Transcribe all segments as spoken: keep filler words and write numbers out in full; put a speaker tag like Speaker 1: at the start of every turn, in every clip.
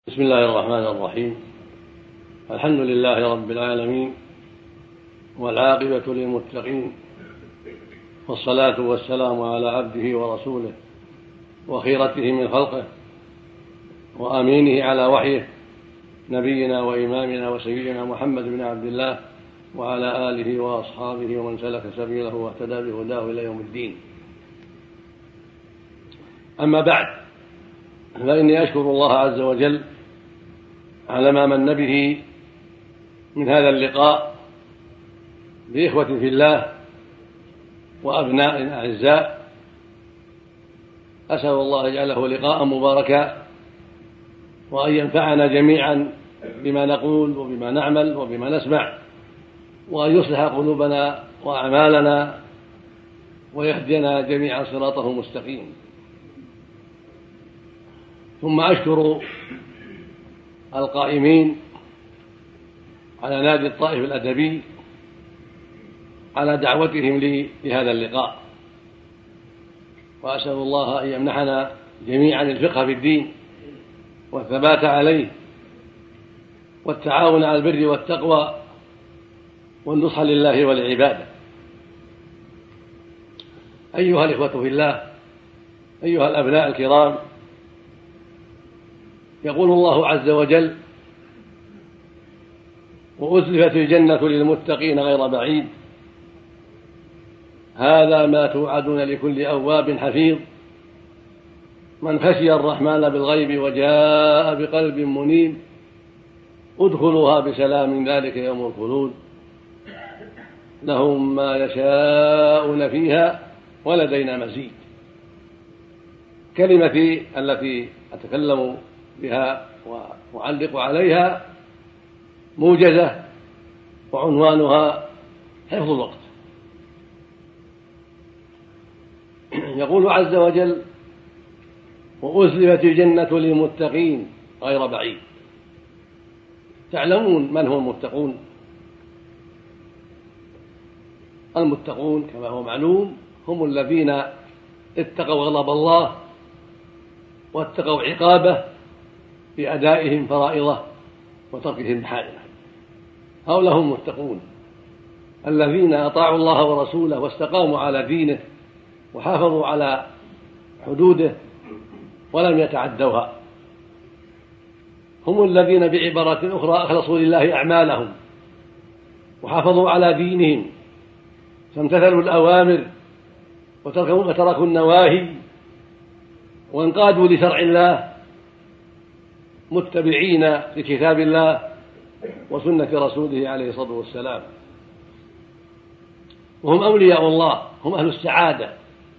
Speaker 1: بسم الله الرحمن الرحيم. الحمد لله رب العالمين، والعاقبة للمتقين، والصلاة والسلام على عبده ورسوله وخيرته من خلقه وأمينه على وحيه، نبينا وإمامنا وسيدنا محمد بن عبد الله وعلى آله وأصحابه ومن سلك سبيله واهتدى بهداه إلى يوم الدين. أما بعد، فإني أشكر الله عز وجل على ما من به من هذا اللقاء بإخوة في الله وأبناء أعزاء. أسأل الله يجعله لقاء مباركا، وأن ينفعنا جميعا بما نقول وبما نعمل وبما نسمع، وأن يصلح قلوبنا وأعمالنا، ويهدينا جميعا صراطه المستقيم. ثم أشكر القائمين على نادي الطائف الأدبي على دعوتهم لي لهذا اللقاء، وأسأل الله أن يمنحنا جميعا الفقه في الدين والثبات عليه والتعاون على البر والتقوى والنصح لله ولعباده. أيها الإخوة في الله، أيها الأبناء الكرام، يقول الله عز وجل: وأزلفت الجنة للمتقين غير بعيد، هذا ما توعدون لكل أواب حفيظ، من خشي الرحمن بالغيب وجاء بقلب منيب، ادخلوها بسلام ذلك يوم الخلود، لهم ما يشاءون فيها ولدينا مزيد. كلمتي التي أتكلم بها وأعلق عليها موجزة، وعنوانها حفظ الوقت. يقول عز وجل: وأزلفت الجنة للمتقين غير بعيد. تعلمون من هم المتقون؟ المتقون كما هو معلوم هم الذين اتقوا غضب الله واتقوا عقابه بأدائهم فرائضه وتركهم محارمه. هؤلاء هم المتقون الذين أطاعوا الله ورسوله واستقاموا على دينه وحافظوا على حدوده ولم يتعدوها. هم الذين بعبارة أخرى أخلصوا لله أعمالهم وحافظوا على دينهم، فامتثلوا الأوامر وتركوا النواهي، وانقادوا لشرع الله متبعين لكتاب الله وسنة رسوله عليه الصلاة والسلام. وهم أولياء الله، هم أهل السعادة.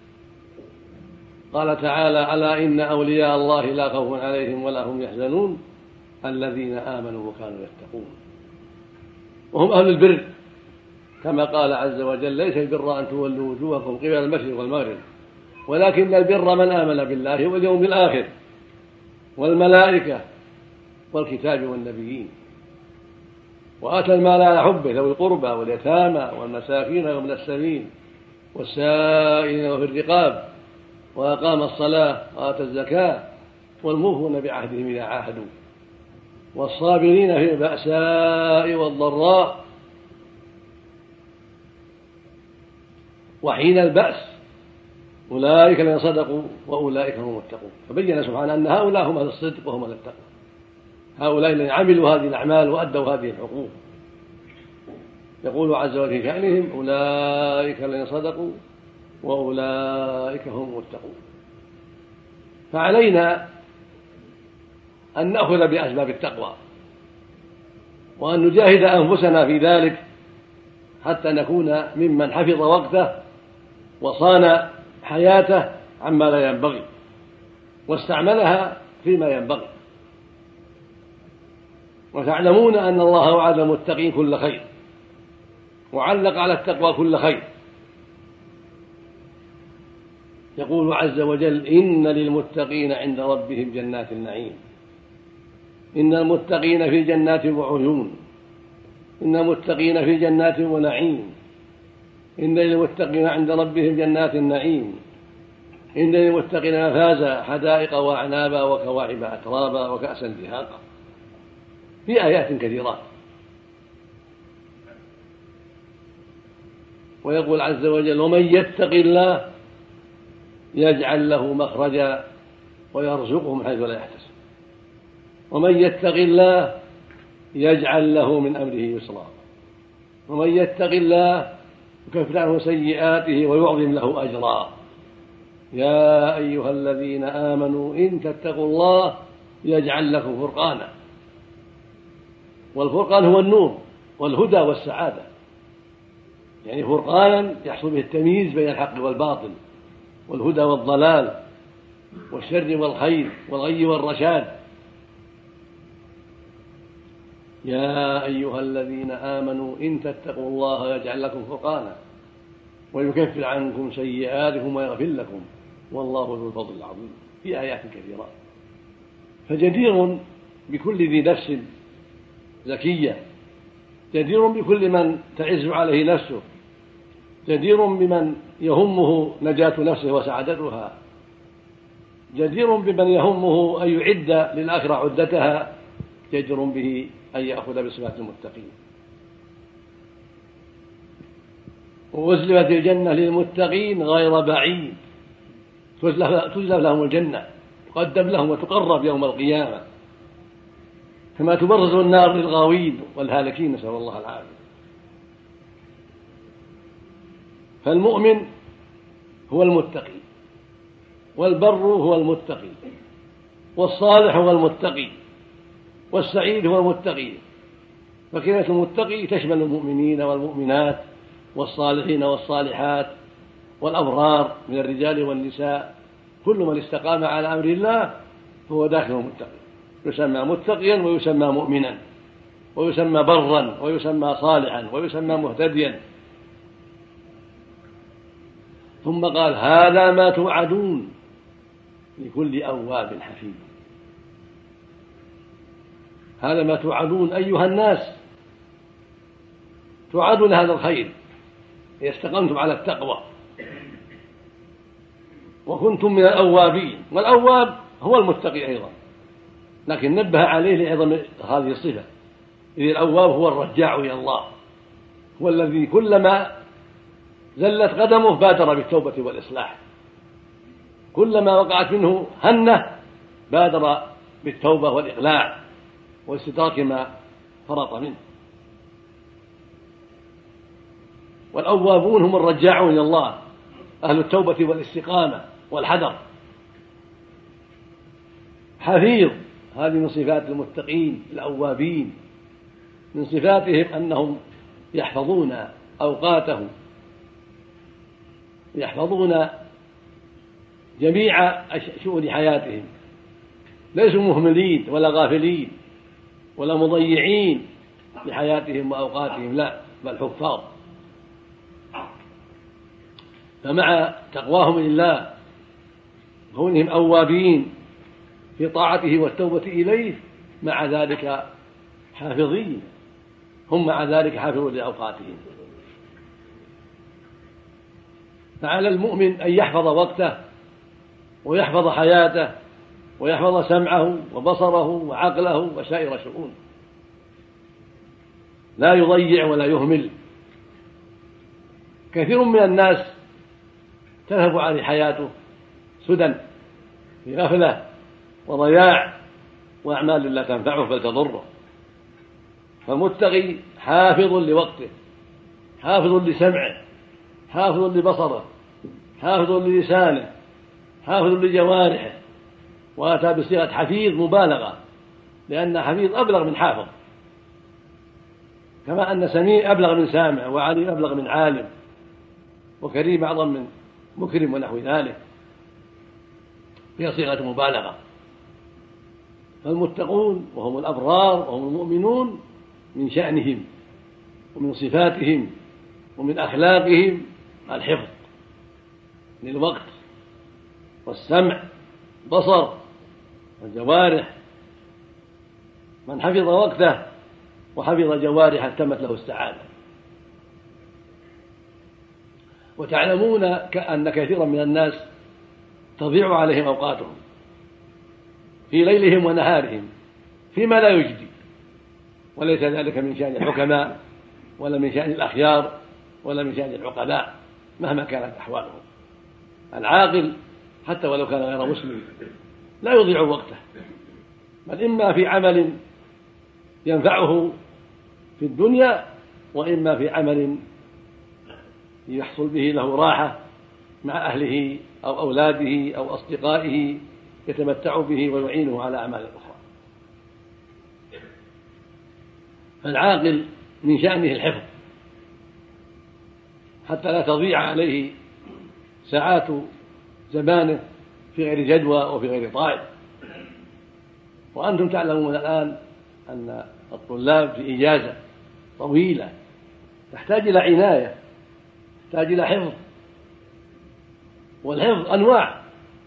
Speaker 1: قال تعالى: ألا إن أولياء الله لا خوف عليهم ولا هم يحزنون الذين آمنوا وكانوا يتقون. وهم أهل البر، كما قال عز وجل: ليس البر أن تولوا وجوهكم قبل المشرق والمغرب ولكن البر من آمن بالله واليوم الآخر والملائكة والكتاب والنبيين وآتى المال على حبه ذوي القربى واليتامى والمساكين وابن السبيل والسائلين وفي الرقاب وأقام الصلاة وآتى الزكاة والموفون بعهدهم إذا عاهدوا والصابرين في البأساء والضراء وحين البأس، أولئك الذين صدقوا وأولئك هم المتقون. فبين سبحانه أن هؤلاء هم أهل الصدق وهم أهل التقوى، هؤلاء الذين عملوا هذه الأعمال وأدوا هذه الحقوق. يقول عز وجل في شأنهم: أولئك الذين صدقوا وأولئك هم المتقون. فعلينا أن نأخذ بأسباب التقوى وأن نجاهد أنفسنا في ذلك حتى نكون ممن حفظ وقته وصان حياته عما لا ينبغي واستعملها فيما ينبغي. وتعلمون أن الله وعد المتقين كل خير وعلق على التقوى كل خير. يقول عز وجل: إن للمتقين عند ربهم جنات النعيم. إن المتقين في جنات وعيون، إن المتقين في جنات ونعيم، إن للمتقين عند ربهم جنات النعيم إن للمتقين مفازا حدائق وأعنابا وكواعب أترابا وكأسا دهاقا، في آيات كثيرات. ويقول عز وجل: ومن يتق الله يجعل له مخرجا ويرزقه من حيث لا يحتسب. ومن يتق الله يجعل له من أمره يسرا، ومن يتق الله يكفر عنه سيئاته ويعظم له أجرا. يا أيها الذين آمنوا إن تتقوا الله يجعل لكم فرقانا. والفرقان هو النور والهدى والسعادة، يعني فرقانا يحصل به التمييز بين الحق والباطل والهدى والضلال والشر والخير والغي والرشاد. يا أيها الذين آمنوا إن تتقوا الله يجعل لكم فرقانا ويكفر عنكم سيئاتكم ويغفر لكم والله ذو الفضل العظيم، في آيات كثيرة. فجدير بكل ذي نفس زكية، جدير بكل من تعز عليه نفسه، جدير بمن يهمه نجاة نفسه وسعادتها، جدير بمن يهمه أن يعد للآخرة عدتها، جدير به أن يأخذ بصفات المتقين. وأزلفت الجنة للمتقين غير بعيد، تزلف لهم الجنة، تقدم لهم وتقرب يوم القيامة، كما تبرز النار للغاوين والهالكين، نسأل الله العافية. فالمؤمن هو المتقي، والبر هو المتقي، والصالح هو المتقي، والسعيد هو المتقي. فكلمة المتقي تشمل المؤمنين والمؤمنات والصالحين والصالحات والأبرار من الرجال والنساء، كل من استقام على أمر الله فهو داخل المتقي، يسمى متقيا ويسمى مؤمنا ويسمى برا ويسمى صالحا ويسمى مهتديا. ثم قال: هذا ما توعدون لكل أواب حفيظ. هذا ما توعدون أيها الناس، توعدون هذا الخير إذا استقمتم على التقوى وكنتم من الأوابين. والأواب هو المتقي أيضا، لكن نبه عليه لعظم هذه الصفة، إذ الأواب هو الرجاع إلى الله، هو الذي كلما زلت قدمه بادر بالتوبة والإصلاح، كلما وقعت منه هنة بادر بالتوبة والإقلاع واستدراك ما فرط منه. والأوابون هم الرجاعون إلى الله، أهل التوبة والاستقامة والحذر. حفيظ، هذه من صفات المتقين الأوابين، من صفاتهم أنهم يحفظون أوقاتهم، يحفظون جميع شؤون حياتهم، ليسوا مهملين ولا غافلين ولا مضيعين لحياتهم وأوقاتهم، لا، بل حفاظ. فمع تقواهم لله كونهم أوابين في طاعته والتوبة إليه، مع ذلك حافظين، هم مع ذلك حافظون لأوقاتهم. فعلى المؤمن أن يحفظ وقته ويحفظ حياته ويحفظ سمعه وبصره وعقله وسائر شؤونه، لا يضيع ولا يهمل. كثير من الناس تذهب عليه حياته سدى في غفلة وضياع وأعمال لا تنفعه بل تضره. فالمتقي حافظ لوقته، حافظ لسمعه، حافظ لبصره، حافظ للسانه، حافظ لجوارحه. وأتى بصيغة حفيظ مبالغة، لأن حفيظ أبلغ من حافظ، كما أن سميع أبلغ من سامع، وعليم أبلغ من عالم، وكريم أعظم من مكرم ونحو ذلك، هي صيغة مبالغة. فالمتقون وهم الأبرار وهم المؤمنون من شأنهم ومن صفاتهم ومن أخلاقهم الحفظ للوقت والسمع والبصر والجوارح. من حفظ وقته وحفظ جوارحه تمت له السعادة. وتعلمون أن كثيرا من الناس تضيع عليهم أوقاتهم في ليلهم ونهارهم فيما لا يجدي، وليس ذلك من شأن الحكماء ولا من شأن الأخيار ولا من شأن العقلاء مهما كانت أحوالهم. العاقل حتى ولو كان غير مسلم لا يضيع وقته، بل إما في عمل ينفعه في الدنيا وإما في عمل يحصل به له راحة مع أهله أو أولاده أو أصدقائه يتمتع به ويعينه على أعمال أخرى. فالعاقل من شأنه الحفظ حتى لا تضيع عليه ساعات زمانه في غير جدوى وفي غير طائل. وأنتم تعلمون الآن أن الطلاب في إجازة طويلة تحتاج إلى عناية، تحتاج إلى حفظ، والحفظ أنواع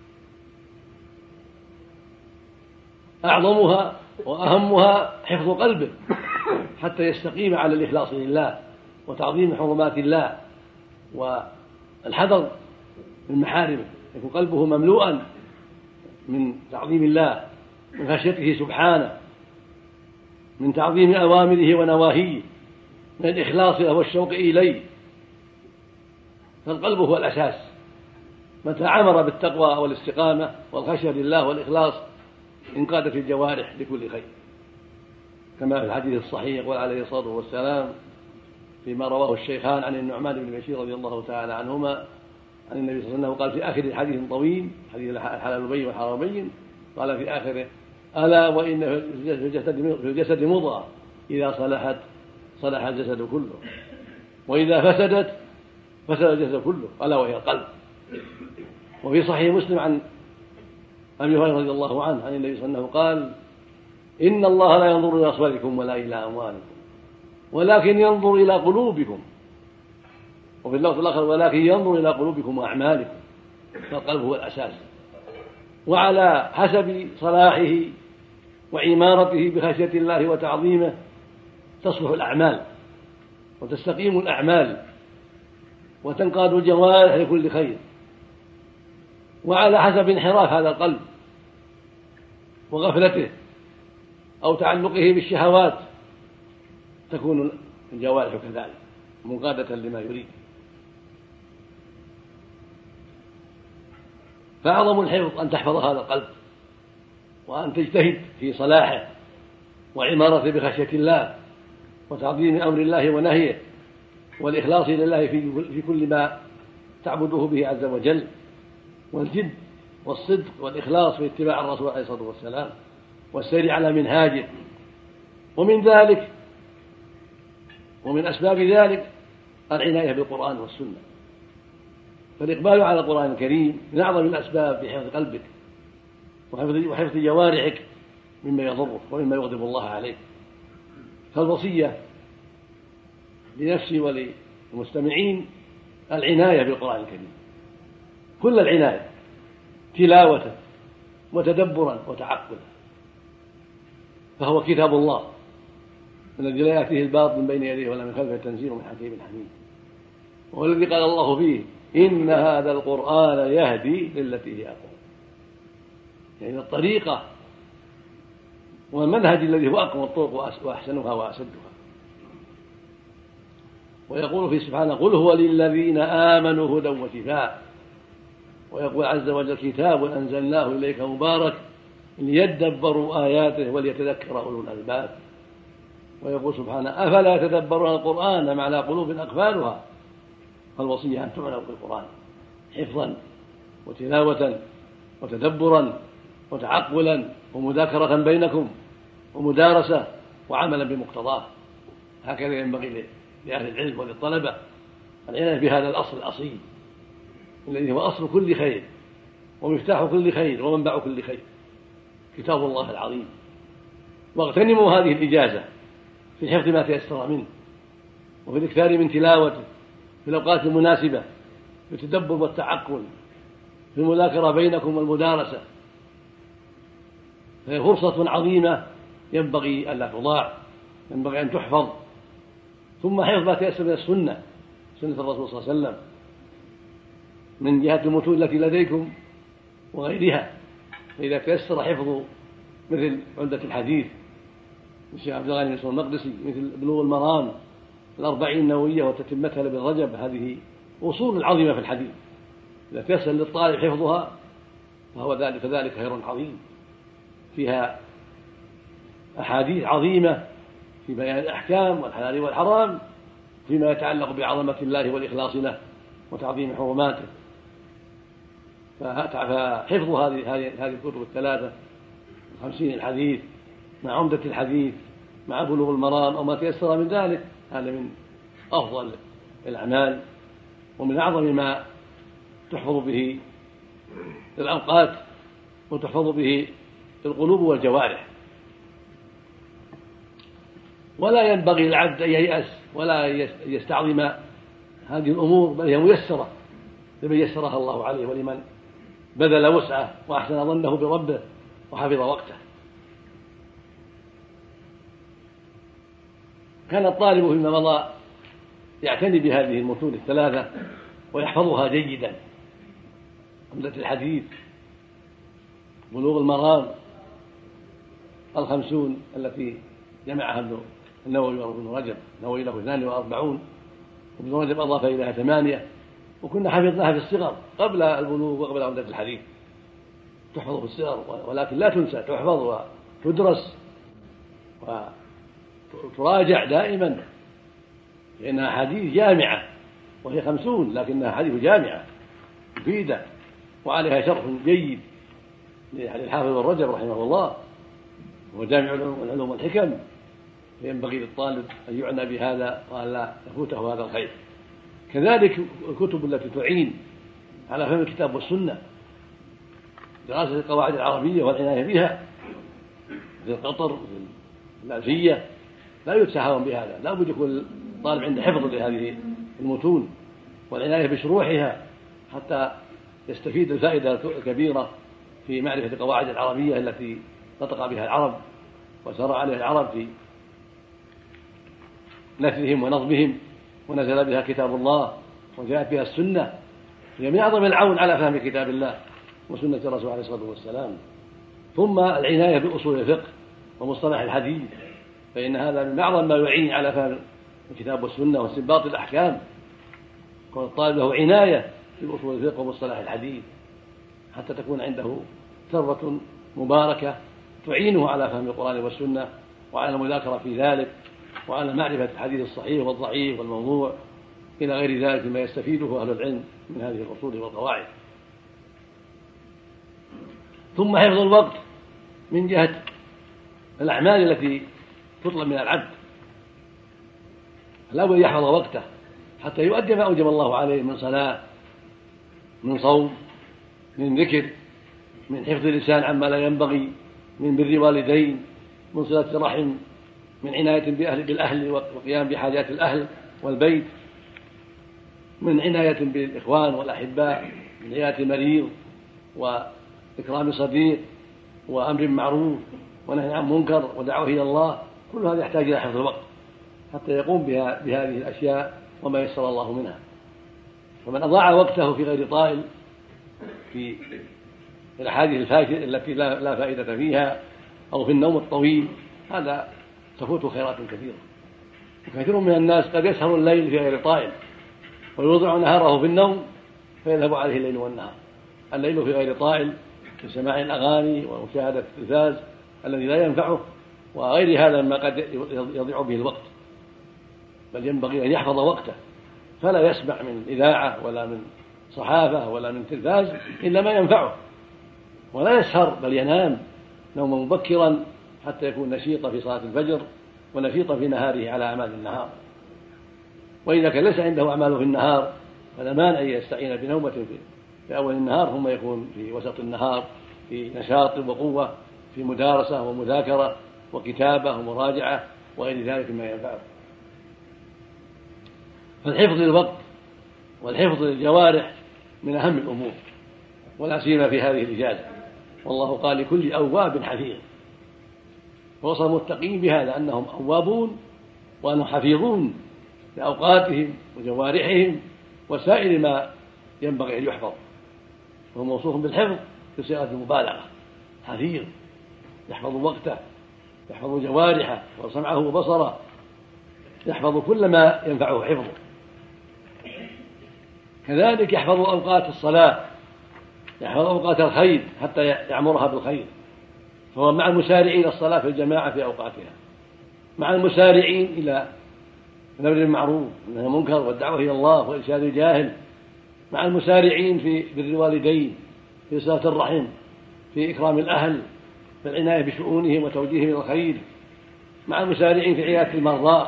Speaker 1: أعظمها وأهمها حفظ قلبه حتى يستقيم على الإخلاص لله وتعظيم حرمات الله والحذر من محارمه، يكون قلبه مملوءا من تعظيم الله، من خشيته سبحانه، من تعظيم أوامره ونواهيه، من الإخلاص له والشوق إليه. فالقلب هو الأساس، متى عمر بالتقوى والاستقامة والخشية لله والإخلاص انقادت الجوارح لكل خير، كما في الحديث الصحيح يقول عليه الصلاة والسلام فيما رواه الشيخان عن النعمان بن بشير رضي الله تعالى عنهما عن النبي صلى الله عليه وسلم قال في آخر الحديث طويل، حديث الحلال بين والحرام بين، قال في آخره: ألا وإن في الجسد مضغة إذا صلحت صلح الجسد كله، وإذا فسدت فسد الجسد كله، ألا وهي القلب. وفي صحيح مسلم عن أبي هريرة رضي الله عنه عن النبي صلى الله عليه وسلم قال: إن الله لا ينظر إلى أصواتكم ولا إلى أموالكم ولكن ينظر إلى قلوبكم. وفي اللفظ الآخر: ولكن ينظر إلى قلوبكم وأعمالكم. فالقلب هو الأساس، وعلى حسب صلاحه وعمارته بخشية الله وتعظيمه تصلح الأعمال وتستقيم الأعمال وتنقاد الجوارح لكل خير. وعلى حسب انحراف هذا القلب وغفلته أو تعلقه بالشهوات تكون الجوارح كذلك منقادة لما يريد. فأعظم الحفظ أن تحفظ هذا القلب وأن تجتهد في صلاحه وعمارته بخشية الله وتعظيم أمر الله ونهيه والإخلاص لله في كل ما تعبده به عز وجل، والجد والصدق والإخلاص في اتباع الرسول عليه الصلاة والسلام والسير على منهاجه. ومن ذلك ومن أسباب ذلك العناية بالقرآن والسنة، فالإقبال على القرآن الكريم من أعظم الأسباب في حفظ قلبك وحفظ جوارحك مما يضرك ومما يغضب الله عليك. فالوصية لنفسي وللمستمعين العناية بالقرآن الكريم، كل العناية، تلاوة وتدبرا وتعقلا، فهو كتاب الله الذي لا يأتيه الباطل من بين يديه ولا من خلفه تنزيل من حكيم حميد، وهو الذي قال الله فيه: إن هذا القرآن يهدي للتي هي أقوم، يعني الطريقة والمنهج الذي هو أقوم الطرق وأحسنها وأسدها. ويقول في سبحانه: قل هو للذين آمنوا هدى وشفاء. ويقول عز وجل: كتاب أنزلناه إليك مبارك ليدبروا آياته وليتذكر أولو الألباب. ويقول سبحانه: أفلا يتدبرون القرآن أم على قلوب أقفالها. فالوصية أن تعنوا بالقرآن حفظا وتلاوة وتدبرا وتعقلا ومذاكرة بينكم ومدارسة وعملا بمقتضاه. هكذا ينبغي لأهل العلم وللطلبة العناية بهذا الأصل الأصيل الذي هو أصل كل خير ومفتاح كل خير ومنبع كل خير، كتاب الله العظيم. واغتنموا هذه الإجازة في حفظ ما تيسر منه وفي الإكثار من تلاوته في الأوقات المناسبة، في التدبر والتعقل، في المذاكرة بينكم والمدارسة، فهي فرصة عظيمة ينبغي ألا تضاع، ينبغي أن تحفظ. ثم حفظ ما تيسر من السنة، سنة الرسول صلى الله عليه وسلم، من جهة المتون التي لديكم، من جهة السنة التي تيسر منها، من جهة التلاوة والتدبر والتعقل، فهي فرصة عظيمة ينبغي ألا تضاع، ينبغي أن تحفظ. ثم حفظ ما تيسر من السنة، سنة الرسول صلى الله عليه وسلم، وغيرها. فإذا تيسر حفظ مثل عمدة الحديث الشيخ عبد الغني بن المقدسي، مثل بلوغ المرام، الأربعين النووية وتتمتها لابن رجب، هذه أصول عظيمة في الحديث، إذا تيسر للطالب حفظها فهو ذلك فذلك خير عظيم، فيها أحاديث عظيمة في بيان الأحكام والحلال والحرام فيما يتعلق بعظمة الله والإخلاص له وتعظيم حرماته. فحفظ هذه هذه الكتب الثلاثة، خمسين الحديث مع عمدة الحديث مع بلوغ المرام أو ما تيسر من ذلك، هذا من أفضل الأعمال ومن أعظم ما تحفظ به الأوقات وتحفظ به القلوب والجوارح. ولا ينبغي للعبد أن ييأس ولا يستعظم هذه الأمور، بل هي ميسرة لمن يسرها الله عليه ولمن بذل وسعه وأحسن ظنه بربه وحفظ وقته. كان الطالب فيما مضى يعتني بهذه المتون الثلاثة ويحفظها جيدا: عمدة الحديث، بلوغ المرام، الخمسون التي جمعها ابن النووي وابن رجب، النووي له اثنان وأربعون وابن رجب أضاف إليها ثمانية، وكنا حفظناها في الصغر قبل البلوغ وقبل عمدة الحديث، تحفظ في الصغر ولكن لا تنسى، تحفظ وتدرس وتراجع دائما، لأنها حديث جامعة، وهي خمسون لكنها حديث جامعة مفيدة وعليها شرح جيد للحافظ ابن رجب رحمه الله، هو جامع العلوم والحكم، فينبغي للطالب أن يعنى بهذا وأن لا يفوته هذا الخير. كذلك الكتب التي تعين على فهم الكتاب والسنة، دراسة القواعد العربية والعناية بها، مثل القطر مثل الألفية، لا يتساهل بهذا، لا بد يكون الطالب عنده حفظ لهذه المتون والعناية بشروحها حتى يستفيد الفائدة الكبيرة في معرفة القواعد العربية التي نطق بها العرب وسار عليها العرب في نثرهم ونظمهم، ونزل بها كتاب الله وجاءت بها السنة، هي من أعظم العون على فهم كتاب الله وسنة الرسول عليه الصلاة والسلام. ثم العناية بأصول الفقه ومصطلح الحديث، فإن هذا من أعظم ما يعين على فهم الكتاب والسنة واستنباط الأحكام، يكون الطالب له عناية بأصول الفقه ومصطلح الحديث حتى تكون عنده ثروة مباركة تعينه على فهم القرآن والسنة وعلى المذاكرة في ذلك وعلى معرفة الحديث الصحيح والضعيف والموضوع إلى غير ذلك مما يستفيده أهل العلم من هذه الأصول والقواعد. ثم حفظ الوقت من جهة الأعمال التي تطلب من العبد، لا بد يحفظ وقته حتى يؤدي ما أوجب الله عليه من صلاة، من صوم، من ذكر، من حفظ اللسان عما لا ينبغي، من بر والدين، من صلة رحم، من عناية بأهل بالأهل وقيام بحاجات الأهل والبيت، من عناية بالإخوان والأحباء، من عيادة مريض وإكرام صديق وأمر معروف ونهي عن منكر ودعوة إلى الله، كل هذا يحتاج إلى حفظ الوقت حتى يقوم بها بهذه الأشياء وما يسر الله منها. ومن أضاع وقته في غير طائل في الأحاديث الفاشلة التي لا فائدة فيها أو في النوم الطويل، هذا تفوت خيرات كثيرة. وكثير من الناس قد يسهر الليل في غير طائل ويوضع نهاره في النوم فيذهب عليه الليل والنهار. الليل في غير طائل في سماع الأغاني ومشاهدة التلفاز الذي لا ينفعه وغير هذا مما قد يضيع به الوقت، بل ينبغي أن يحفظ وقته فلا يسمع من إذاعة ولا من صحافة ولا من تلفاز إلا ما ينفعه، ولا يسهر بل ينام نوما مبكرا حتى يكون نشيطا في صلاة الفجر ونشيطا في نهاره على أعمال النهار. وإذا كان ليس عنده أعمال في النهار فلا مانع أن يستعين بنومة في أول النهار ثم يكون في وسط النهار في نشاط وقوة في مدارسة ومذاكرة وكتابة ومراجعة وغير ذلك مما ينفعه. فالحفظ للوقت والحفظ للجوارح من أهم الأمور، ولا سيما في هذه الإجازة. والله قال لكل أواب حفيظ، ووصف المتقين بهذا أنهم أوابون وأنهم حفيظون لأوقاتهم وجوارحهم وسائر ما ينبغي أن يحفظ، وهو موصوف بالحفظ بصيغة المبالغة، حفيظ يحفظ وقته، يحفظ جوارحه وسمعه وبصره، يحفظ كل ما ينفعه حفظه. كذلك يحفظ أوقات الصلاة، يحفظ أوقات الخير حتى يعمرها بالخير، فهو مع المسارعين إلى الصلاة في الجماعة في أوقاتها، مع المسارعين إلى الأمر بالمعروف والنهي عن المنكر والدعوة إلى الله وإرشاد الجاهل، مع المسارعين في بر الوالدين، في صلة الرحم، في إكرام الأهل، في العناية بشؤونهم وتوجيههم إلى الخير، مع المسارعين في عيادة المرضى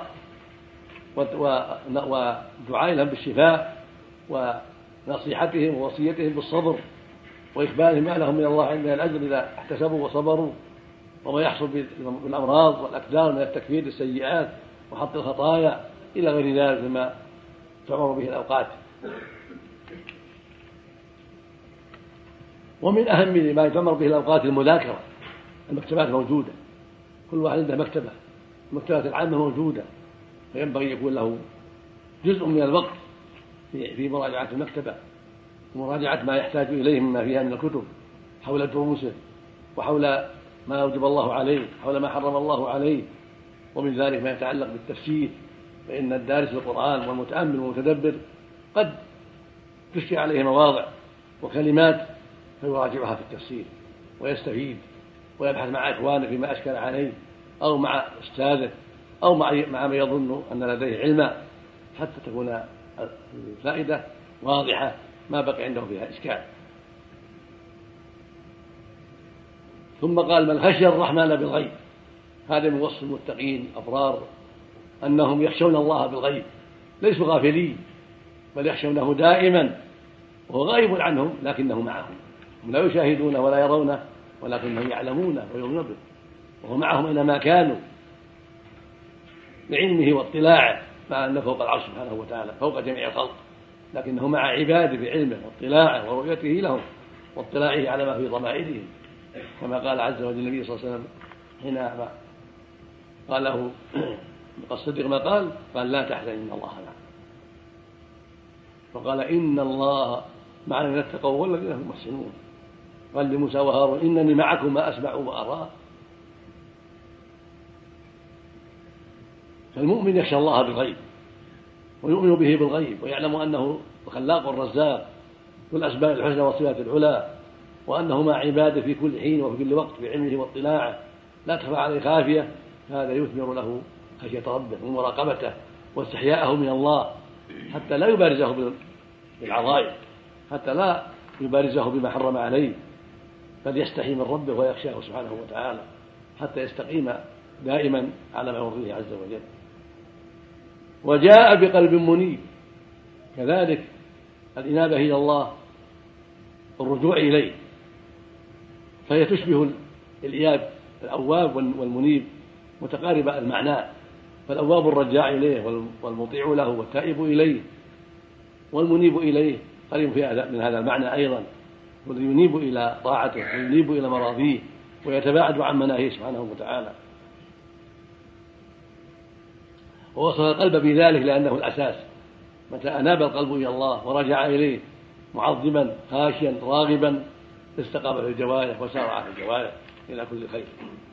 Speaker 1: ودعاء لهم بالشفاء ونصيحتهم ووصيتهم بالصبر وإخبارهم ما لهم من الله عند الأجر إذا احتسبوا وصبروا، وما يحصل بالأمراض والأكدار من التكفير السيئات وحط الخطايا إلى غير ذلك مما تعمر به الأوقات. ومن أهم ما تعمر به الأوقات المذاكرة، المكتبات موجودة، كل واحد عنده مكتبة، المكتبات العامة موجودة، فينبغي يكون له جزء من الوقت في مراجعة المكتبة ومراجعة ما يحتاج إليه مما فيها من الكتب حول دروسه وحول ما أوجب الله عليه، حول ما حرم الله عليه، ومن ذلك ما يتعلق بالتفسير، فإن الدارس للقرآن والمتأمل والمتدبر قد تشكل عليه مواضع وكلمات فيراجعها في التفسير ويستفيد ويبحث مع إخوانه فيما أشكل عليه أو مع أستاذه أو مع من يظن أن لديه علما، حتى تكون الفائدة واضحة ما بقي عنده فيها إشكال. ثم قال: من خشي الرحمن بالغيب، هذا من وصف المتقين الأبرار أنهم يخشون الله بالغيب، ليسوا غافلين بل يخشونه دائما وهو غائب عنهم لكنه معهم، هم لا يشاهدونه ولا يرونه ولكنهم يعلمونه ويؤمنون به، وهو معهم أينما كانوا بعلمه واطلاعه، مع أنه فوق العرش سبحانه وتعالى فوق جميع الخلق، لكنه مع عباده بعلمه واطلاعه ورؤيته لهم واطلاعه على ما في ضمائرهم، كما قال عز وجل النبي صلى الله عليه وسلم حين قال له الصديق ما قال قال: لا تحزن إن الله معنا. وقال: إن الله مع الذين اتقوا والذين هم محسنون. قال لموسى وهارون: إنني معكم ما أسمع وأرى. فالمؤمن يخشى الله بالغيب ويؤمن به بالغيب ويعلم أنه الخلاق الرزاق والأسماء الحسنى والصفات العلى، وأنه مع عباده في كل حين وفي كل وقت بعلمه واطلاعه لا تخفى عليه خافية. هذا يثمر له خشية ربه ومراقبته واستحياءه من الله، حتى لا يبارزه بالعظائم، حتى لا يبارزه بما حرم عليه، بل يستحي من ربه ويخشاه سبحانه وتعالى حتى يستقيم دائما على ما يرضيه عز وجل. وجاء بقلب منيب، كذلك الإنابة إلى الله الرجوع إليه، فهي تشبه الإياب الأواب والمنيب متقارب المعنى، فالأواب الرجاع إليه والمطيع له والتائب إليه، والمنيب إليه قريب في من هذا المعنى أيضا، والينيب إلى طاعته وينيب إلى مراضيه ويتباعد عن مناهيه سبحانه وتعالى. ووصف القلب بذلك لأنه الأساس، متى أناب القلب إلى الله ورجع إليه معظما خاشيا راغبا استقام في الجوارح وسارع في الجوارح إلى كل خير.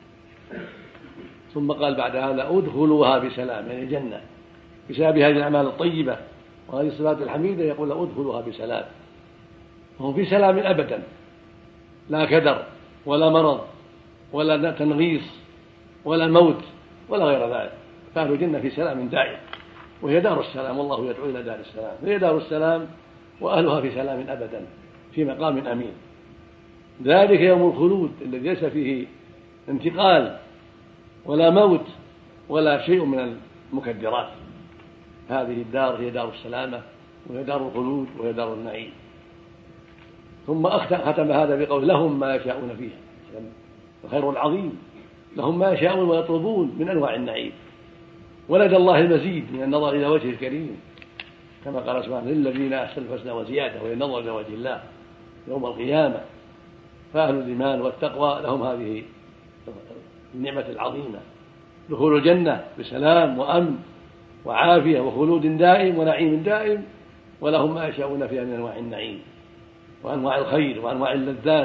Speaker 1: ثم قال بعد هذا: ادخلوها بسلام، يعني الجنة بسبب هذه الأعمال الطيبة وهذه الصفات الحميدة، يقول: ادخلوها بسلام، فهم في سلام أبدا، لا كدر ولا مرض ولا تنغيص ولا موت ولا غير ذلك، فأهل الجنة في سلام دائم، وهي دار السلام، والله يدعو إلى دار السلام، هي دار السلام وأهلها في سلام أبدا في مقام أمين. ذلك يوم الخلود الذي ليس فيه انتقال ولا موت ولا شيء من المكدرات، هذه الدار هي دار السلامة وهي دار الخلود وهي دار النعيم. ثم ختم هذا بقول: لهم ما يشاءون فيها، الخير العظيم، لهم ما يشاءون ويطلبون من أنواع النعيم، ولدى الله المزيد من النظر إلى وجهه الكريم، كما قال سبحانه: للذين أحسنوا الحسنى وزيادة، وهي النظر إلى وجه الله يوم القيامة. فأهل الإيمان والتقوى لهم هذه النعمة العظيمة، دخول الجنة بسلام وأمن وعافية وخلود دائم ونعيم دائم، ولهم ما يشاءون فيها من أنواع النعيم وأنواع الخير وأنواع اللذات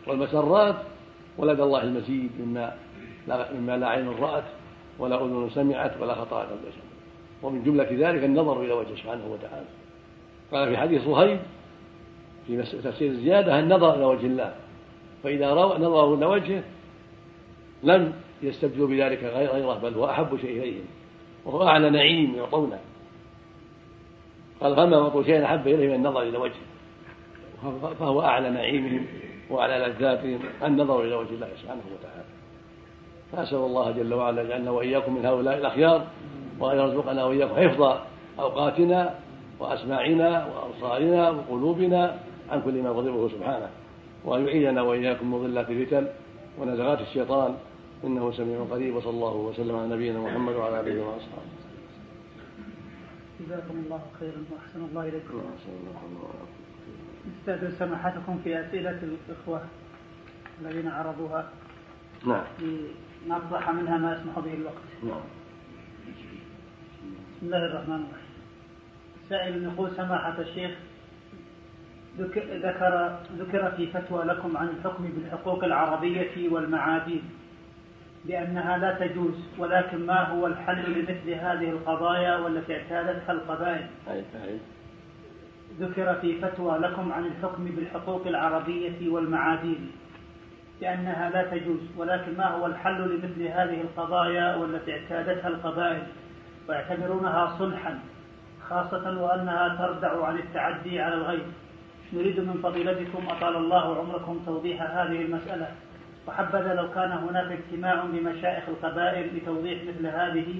Speaker 1: والمسرات، ولدى الله المزيد مما لا, مما لا عين رأت ولا أذن سمعت ولا خطر على البشر. ومن جملة ذلك النظر إلى وجهه سبحانه وتعالى. قال في حديث صهيب في تفسير الزيادة النظر إلى وجه الله، فإذا نظروا إلى وجهه لم يستبدلوا بذلك غيره، بل هو أحب شيء إليهم وهو أعلى نعيم يعطونه. قال فما أعطوا شيئا أحب إليهم من النظر إلى وجهه، فهو أعلى نعيمهم وأعلى لذاتهم النظر إلى وجه الله سبحانه وتعالى. فأسأل الله جل وعلا يجعلنا وإياكم من هؤلاء الأخيار، وأن يرزقنا وإياكم حفظ أوقاتنا وأسماعنا وأبصارنا وقلوبنا عن كل ما يغضبه سبحانه، وأن يعيذنا وإياكم من ضلات الفتن ونزغات الشيطان، إنه سميع قريب. وصلى الله وسلم على نبينا محمد وعلى آله وأصحابه.
Speaker 2: جزاكم الله خيرا وأحسن الله إليكم. نستأذن سماحتكم في أسئلة الإخوة الذين عرضوها.
Speaker 1: نعم.
Speaker 2: لنطرح منها ما يسمح به الوقت.
Speaker 1: نعم.
Speaker 2: بسم الله الرحمن الرحيم. سائل يقول سماحة الشيخ، ذكر ذكر في فتوى لكم عن الحكم بالحقوق العربية والمعادين بأنها لا تجوز، ولكن ما هو الحل لمثل هذه القضايا والتي اعتادتها القبائل؟ ذكر في فتوى لكم عن الحكم بالحقوق العربية والمعادين بأنها لا تجوز، ولكن ما هو الحل لمثل هذه القضايا والتي اعتادتها القبائل ويعتبرونها صلحا، خاصة وأنها تردع عن التعدي على الغير؟ نريد من فضيلتكم أطال الله عمركم توضيح هذه المسألة، وحبذا لو كان هناك اجتماع بمشايخ القبائل لتوضيح مثل هذه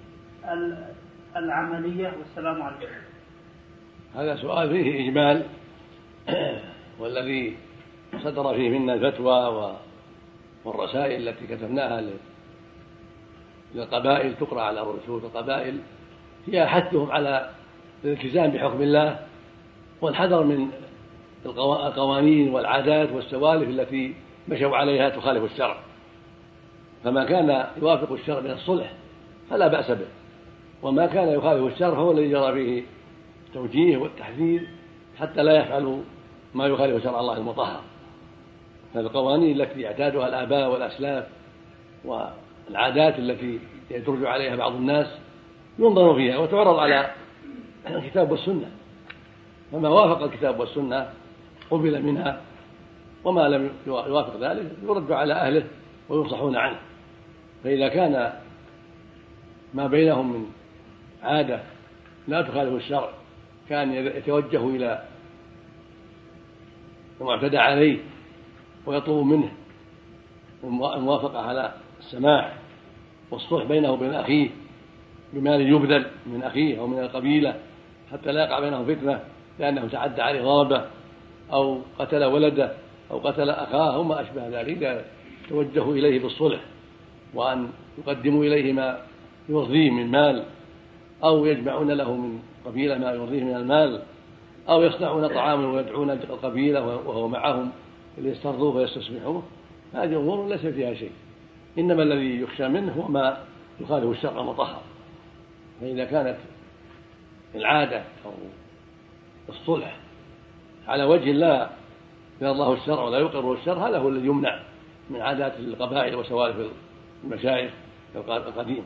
Speaker 2: العملية، والسلام عليكم.
Speaker 1: هذا سؤال فيه إجمال، والذي صدر فيه منا الفتوى والرسائل التي كتبناها للقبائل تقرأ على رؤوس القبائل فيها حثهم على الالتزام بحكم الله والحذر من القوانين والعادات والسوالف التي مشوا عليها تخالف الشرع. فما كان يوافق الشرع من الصلح فلا بأس به، وما كان يخالف الشرع فهو الذي جرى فيه التوجيه والتحذير حتى لا يفعلوا ما يخالف شرع الله المطهر. فالقوانين التي اعتادها الآباء والأسلاف والعادات التي يدرج عليها بعض الناس ينظر فيها وتعرض على الكتاب والسنة، فما وافق الكتاب والسنة قبل منها، وما لم يوافق ذلك يرد على أهله وينصحون عنه. فإذا كان ما بينهم من عادة لا تخالف الشرع كان يتوجه إلى المعتدى عليه ويطلب منه الموافقة على السماح والصلح بينه وبين أخيه بمال يبذل من أخيه أو من القبيلة حتى لا يقع بينهم فتنة لأنه تعدى عليه ضربه أو قتل ولده أو قتل أخاه وما أشبه ذلك، توجهوا إليه بالصلح وأن يقدموا إليه ما يرضيه من مال، أو يجمعون له من قبيلة ما يرضيه من المال، أو يصنعون طعاما ويدعون القبيلة وهو معهم ليسترضوه ويستصبحوه. هذه أمور ليس فيها شيء، إنما الذي يخشى منه هو ما يخالف الشرع المطهر. فإذا كانت العادة أو الصلح على وجه لا يرضاه الشرع ولا يقره الشرع هذا هو الذي يمنع من عادات القبائل وسوالف المشايخ القديمة.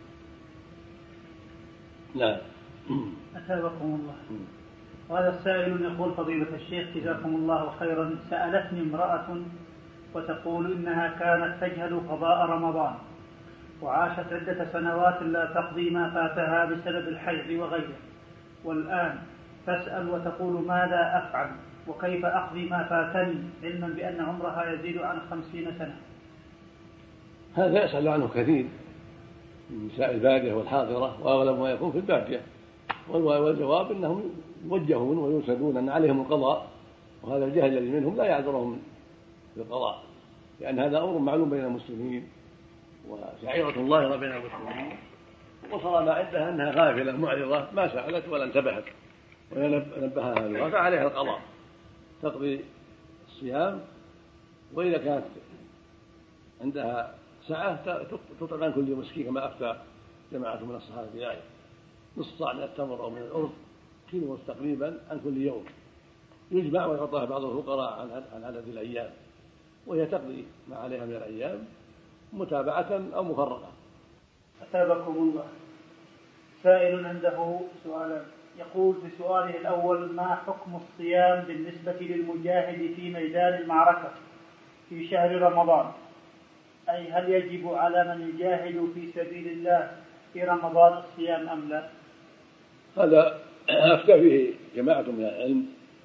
Speaker 1: لا.
Speaker 2: أثابكم الله. وهذا السائل يقول فضيلة الشيخ جزاكم الله خيرا، سألتني امرأة وتقول إنها كانت تجهل قضاء رمضان وعاشت عدة سنوات لا تقضي ما فاتها بسبب الحيض وغيره، والآن تسأل وتقول ماذا أفعل وكيف أقضي ما فاتني علما بأن عمرها يزيد عن خمسين سنة؟
Speaker 1: هذا يسأل عنه كثير من نساء البادية والحاضرة، وأغلب ما يكون في البادية، والجواب أنهم يوجهون ويرشدون أن عليهم القضاء، وهذا الجهل الذي منهم لا يعذرهم بالقضاء، لأن هذا أمر معلوم بين المسلمين وشعيرة الله بين المسلمين، وصار ما عندها أنها غافلة معرضة ما سألت ولا انتبهت ونبهها أهلها فعليها القضاء، تقضي الصيام، وإذا كانت عندها سعة تطعم عن كل مسكين كما أفتى جماعة من الصحابة بذلك، نصف صاع من التمر أو من الأرز كيلو تقريبا عن كل يوم، يجمع ويعطاها بعض الفقراء عن عدد الأيام، وهي تقضي ما عليها من الأيام متابعة أو مفرقة.
Speaker 2: أثابكم الله. سائل عنده سؤالا يقول في سؤاله الأول: ما حكم الصيام بالنسبة للمجاهد في ميدان المعركة في شهر رمضان؟ أي هل يجب على من يجاهد في سبيل الله في رمضان الصيام أم لا؟
Speaker 1: هذا أفتى فيه جماعة من العلم،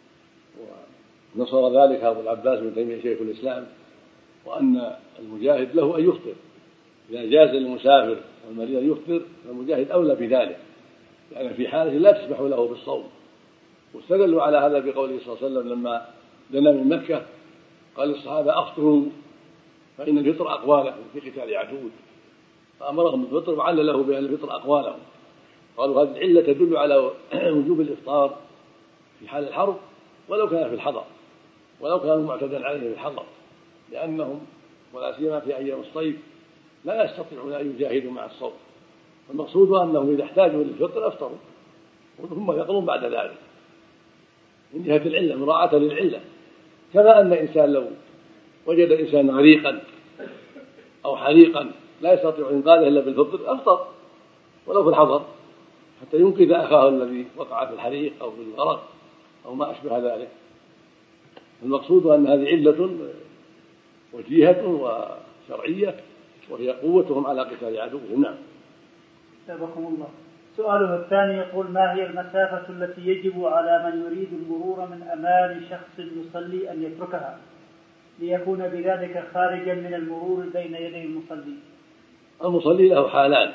Speaker 1: ونصر ذلك أبو العباس بن تيمية شيخ الإسلام، وأن المجاهد له أن يفطر إذا جاز للمسافر والمريض أن يفطر، فالمجاهد أولى بذلك، لأن يعني في حالة لا تسمح له بالصوم. واستدلوا على هذا بقوله صلى الله عليه وسلم لما دنا من مكة قال للصحابة: أفطروا فإن الفطر أقوى لكم في قتال عدو، فأمرهم بالفطر وعلله بأن الفطر أقوى لهم. قالوا هذه العلة تدل على وجوب الإفطار في حال الحرب ولو كان في الحضر، ولو كانوا معتدا عليه في الحضر، لأنهم ولا سيما في أيام الصيف لا يستطيعون أن يجاهدوا مع الصوم، فالمقصود أنهم إذا احتاجوا للفطر أفطروا ثم يقضون بعد ذلك من جهة العلة، مراعاة للعلة. كما أن إنسان لو وجد إنسان غريقا أو حريقا لا يستطيع إنقاذه إلا بالفطر أفطر ولو في الحضر حتى ينقذ أخاه الذي وقع في الحريق أو في الغرق أو ما أشبه ذلك. المقصود أن هذه علة وجيهة وشرعية، وهي قوتهم على قتال عدوهم. نعم.
Speaker 2: سبحان الله. سؤاله الثاني يقول: ما هي المسافة التي يجب على من يريد المرور من أمام شخص يصلي أن يتركها ليكون بذلك خارجا من المرور بين يدي المصلي؟
Speaker 1: المصلي له حالان: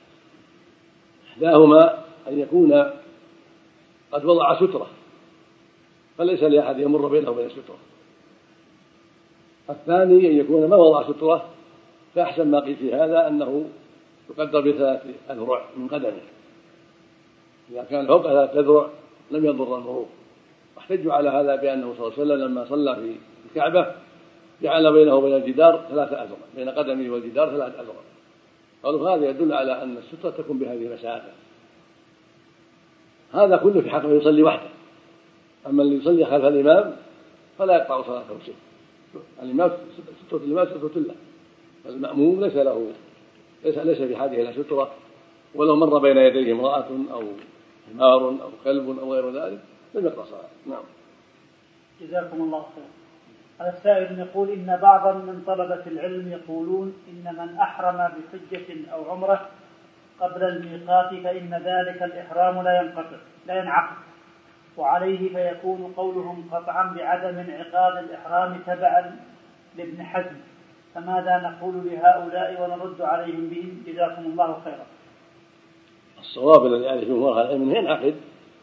Speaker 1: إحداهما أن يكون قد وضع سترة فليس لأحد يمر بينه وبين السترة، الثاني أن يكون ما وضع سترة، فأحسن ما قيل في هذا أنه يقدر بثلاث أذرع من قدمه، إذا كان فوق ثلاث أذرع لم يضر المرور. واحتجوا على هذا بأنه صلى الله عليه وسلم لما صلى في الكعبة جعل بينه وبين الجدار ثلاث أذرع، بين قدمه والجدار ثلاث أذرع، قالوا هذا يدل على أن السترة تكون بهذه المسافة. هذا كله في حق من يصلي وحده، أما اللي يصلي خلف الإمام فلا يقطع صلاته شيء. الإمام سترة الإمام سترة له، المأموم ليس له ليس ليس في حاجة إلى سترة، ولو مر بين يديه امرأة أو حمار أو كلب أو غير ذلك لم يقطع صلاته. نعم.
Speaker 2: جزاكم الله خير. هذا السائل يقول: إن بعضا من طلبة العلم يقولون إن من أحرم بحجة أو عمرة قبل الميقات فإن ذلك الإحرام لا ينقطع لا ينعقد، وعليه فيكون قولهم قطعا بعدم انعقاد الإحرام تبعا لابن حزم، فماذا نقول لهؤلاء ونرد عليهم بهم؟ جزاكم الله خيرا.
Speaker 1: الصواب الذي يعرف جمهور أهل العلم ينعقد،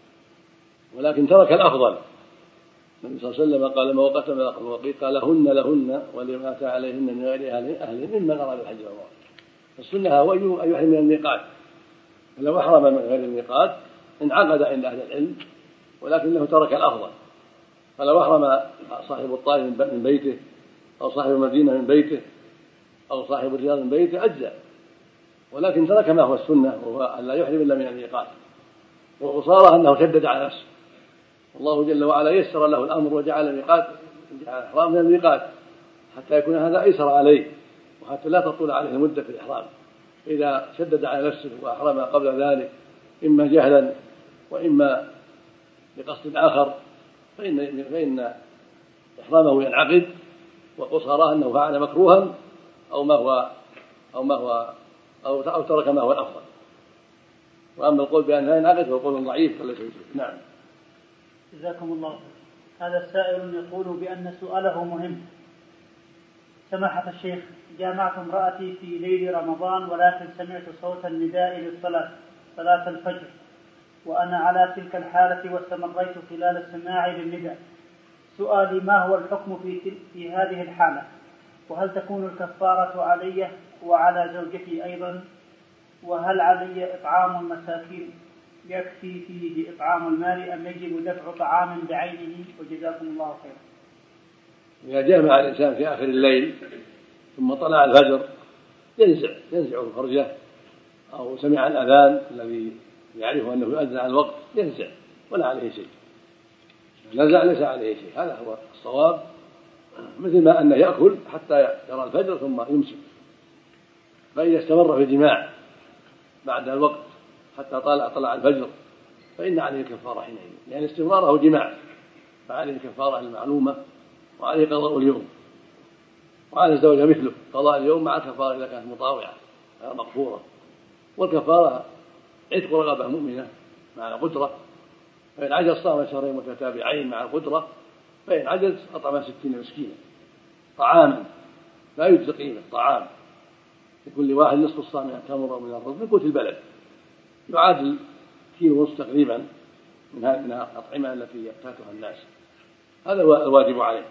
Speaker 1: ولكن ترك الأفضل. النبي صلى الله عليه وسلم قال: ما وقت ما وقيت قال: هن لهن ولما أتى عليهن من غير أهل ممن أراد الحج والعمرة. السنة هو أن يحرم من الميقات، فلو أحرم من غير الميقات انعقد عند أهل العلم، ولكنه ترك الأفضل. فلو أحرم صاحب الطائف من بيته أو صاحب المدينة من بيته أو صاحب الرياض من بيته أجزأ، ولكن ترك ما هو السنة وهو أن لا يحرم إلا من الميقات. وصار أنه شدد على نفسه، الله جل وعلا يسر له الأمر وجعل الميقات جعل الإحرام من الميقات حتى يكون هذا أيسر عليه وحتى لا تطول عليه المدة في الإحرام. إذا شدد على نفسه وأحرم قبل ذلك إما جهلا وإما بقصد آخر فإن, فإن إحرامه ينعقد، وقصاره أنه فعل مكروها أو ما هو أو ما هو أو, أو ترك ما هو الأفضل. وأما القول بأنها ينعقد فهو قول ضعيف فليس بشيء. نعم.
Speaker 2: جزاكم الله. هذا السائل يقول بأن سؤاله مهم: سماحة الشيخ، جامعت امرأتي في ليل رمضان ولكن سمعت صوت النداء للصلاة صلاة الفجر وأنا على تلك الحالة واستمريت خلال السماع للنداء. سؤالي: ما هو الحكم في, في هذه الحالة؟ وهل تكون الكفارة علي وعلى زوجتي أيضا؟ وهل علي إطعام المساكين يكفي فيه إطعام المال أم يجب دفع طعام بعينه؟ وجزاكم الله خيرا.
Speaker 1: إذا جامع الإنسان في آخر الليل ثم طلع الفجر ينزع ينزع فرجه أو سمع الأذان الذي يعرف أنه يؤذن على الوقت ينزع ولا عليه شيء، نزع ليس عليه شيء، هذا هو الصواب. مثل ما أنه يأكل حتى يرى الفجر ثم يمسك. فإذا استمر في الجماع بعد الوقت حتى طلع طلع الفجر فإن عليه الكفارة حينئذ، لأن يعني استمراره جماع، فعليه الكفارة المعلومة وعليه قضاء اليوم، وعلى الزوجة مثله قضاء اليوم مع الكفارة إذا كانت مطاوعة مغفورة. والكفارة عتق رقبة مؤمنة مع القدرة، فإن عجز صام شهرين متتابعين مع القدرة، فإن عجز أطعم ستين مسكينا طعاما لا يجزي قيمة، طعام لكل واحد نصف الصاع من التمر من الرز من قوت البلد، يعادل كيلو ونصف تقريبا من هذه الأطعمة التي يقتاتها الناس. هذا هو الواجب عليه.